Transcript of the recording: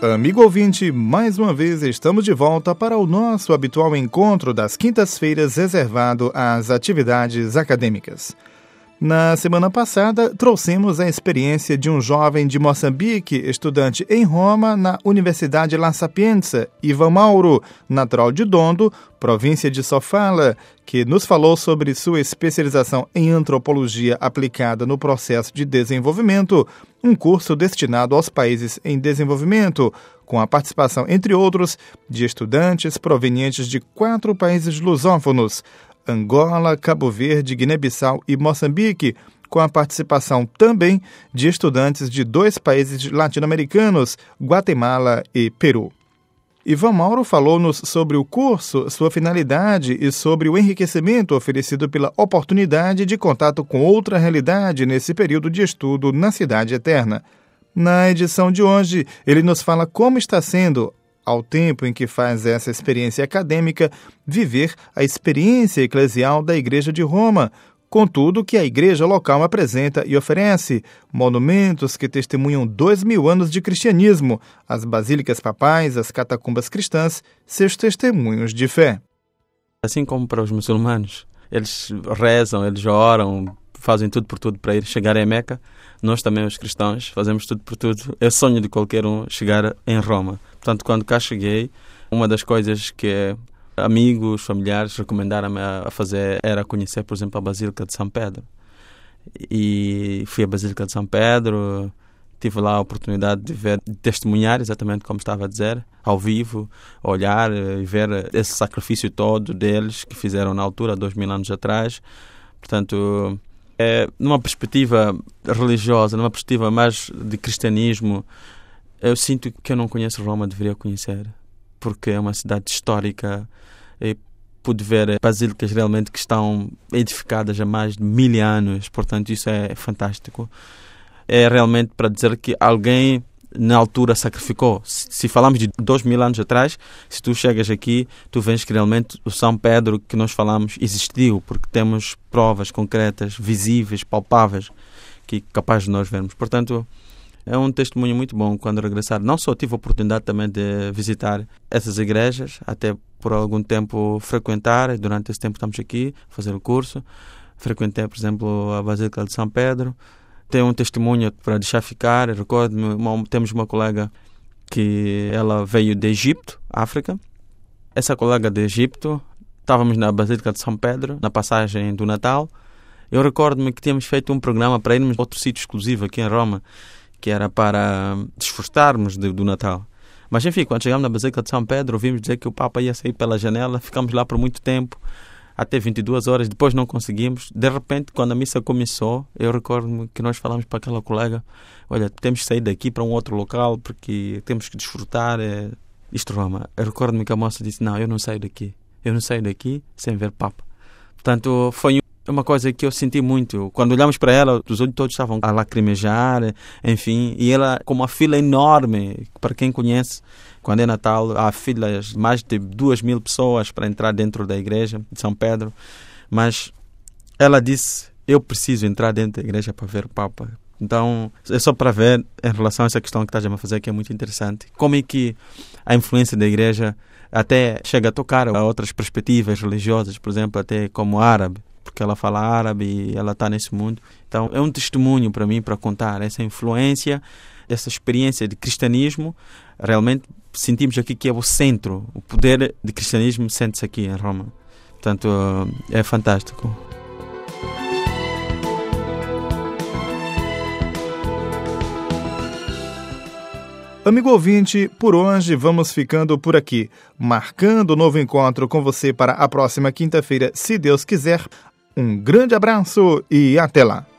Amigo ouvinte, mais uma vez estamos de volta para o nosso habitual encontro das quintas-feiras reservado às atividades acadêmicas. Na semana passada, trouxemos a experiência de um jovem de Moçambique, estudante em Roma, na Universidade La Sapienza, Ivan Mauro, natural de Dondo, província de Sofala, que nos falou sobre sua especialização em antropologia aplicada no processo de desenvolvimento, um curso destinado aos países em desenvolvimento, com a participação, entre outros, de estudantes provenientes de 4 países lusófonos: Angola, Cabo Verde, Guiné-Bissau e Moçambique, com a participação também de estudantes de 2 países latino-americanos, Guatemala e Peru. Ivan Mauro falou-nos sobre o curso, sua finalidade e sobre o enriquecimento oferecido pela oportunidade de contato com outra realidade nesse período de estudo na Cidade Eterna. Na edição de hoje, ele nos fala como está sendo, ao tempo em que faz essa experiência acadêmica, viver a experiência eclesial da Igreja de Roma, com tudo que a igreja local apresenta e oferece: monumentos que testemunham 2000 anos de cristianismo, as basílicas papais, as catacumbas cristãs, seus testemunhos de fé. Assim como para os muçulmanos, eles rezam, eles oram, fazem tudo por tudo para ir chegar a Meca, nós também, os cristãos, fazemos tudo por tudo. É o sonho de qualquer um chegar em Roma. Portanto, quando cá cheguei, uma das coisas que amigos, familiares recomendaram-me a fazer era conhecer, por exemplo, a Basílica de São Pedro. E fui à Basílica de São Pedro, tive lá a oportunidade de ver, de testemunhar, exatamente como estava a dizer, ao vivo, olhar e ver esse sacrifício todo deles que fizeram na altura, 2000 anos atrás. Portanto, numa perspectiva religiosa, numa perspectiva mais de cristianismo, eu sinto que eu não conheço Roma, deveria conhecer, porque é uma cidade histórica e pude ver basílicas realmente que estão edificadas há mais de 1000 anos, portanto isso é fantástico. É realmente para dizer que alguém na altura sacrificou. Se falamos de 2000 anos atrás, se tu chegas aqui, tu vês que realmente o São Pedro que nós falamos existiu, porque temos provas concretas, visíveis, palpáveis, que é capaz de nós vermos. Portanto, é um testemunho muito bom quando regressar. Não só tive a oportunidade também de visitar essas igrejas, até por algum tempo frequentar, durante esse tempo estamos aqui, fazer o curso. Frequentei, por exemplo, a Basílica de São Pedro. Tenho um testemunho para deixar ficar. Recordo-me, temos uma colega que ela veio de Egito, África. Essa colega de Egito, estávamos na Basílica de São Pedro, na passagem do Natal. Eu recordo-me que tínhamos feito um programa para irmos a outro sítio exclusivo aqui em Roma, que era para desfrutarmos do Natal. Mas enfim, quando chegamos na Basílica de São Pedro, ouvimos dizer que o Papa ia sair pela janela, ficamos lá por muito tempo, até 22 horas, depois não conseguimos. De repente, quando a missa começou, eu recordo-me que nós falamos para aquela colega: olha, temos que sair daqui para um outro local, porque temos que desfrutar isto Roma. Eu recordo-me que a moça disse: não, eu não saio daqui sem ver Papa. Portanto, foi uma coisa que eu senti muito. Quando olhamos para ela, os olhos todos estavam a lacrimejar, enfim, e ela com uma fila enorme. Para quem conhece, quando é Natal, há filas de mais de 2000 pessoas para entrar dentro da igreja de São Pedro. Mas ela disse: eu preciso entrar dentro da igreja para ver o Papa. Então, é só para ver, em relação a essa questão que estás a fazer, que é muito interessante. Como é que a influência da igreja até chega a tocar a outras perspectivas religiosas, por exemplo, até como árabe, porque ela fala árabe e ela está nesse mundo. Então é um testemunho para mim, para contar essa influência, essa experiência de cristianismo. Realmente sentimos aqui que é o centro, o poder de cristianismo sente-se aqui em Roma. Portanto, é fantástico. Amigo ouvinte, por hoje vamos ficando por aqui, marcando um novo encontro com você para a próxima quinta-feira, se Deus quiser. Um grande abraço e até lá!